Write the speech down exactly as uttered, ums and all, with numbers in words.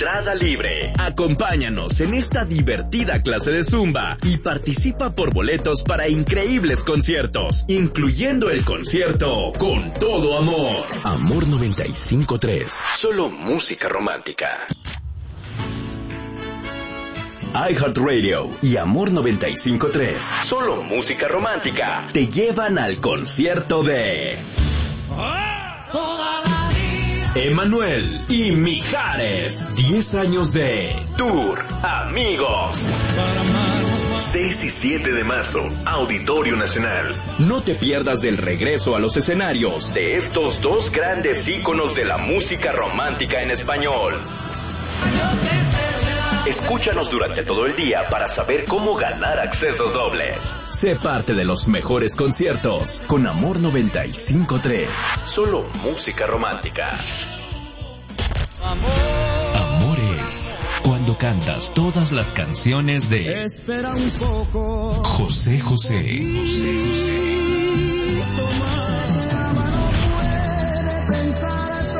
Entrada libre. Acompáñanos en esta divertida clase de Zumba y participa por boletos para increíbles conciertos, incluyendo el concierto Con Todo Amor. Amor noventa y cinco punto tres. Solo música romántica. iHeartRadio y Amor noventa y cinco punto tres. Solo música romántica. Te llevan al concierto de Emmanuel y Mijares. diez años de Tour Amigos. seis y siete de marzo, Auditorio Nacional. No te pierdas del regreso a los escenarios de estos dos grandes íconos de la música romántica en español. Escúchanos durante todo el día para saber cómo ganar accesos dobles. Sé parte de los mejores conciertos con Amor noventa y cinco punto tres. Solo música romántica. Amor es cuando cantas todas las canciones de Espera un poco. José José.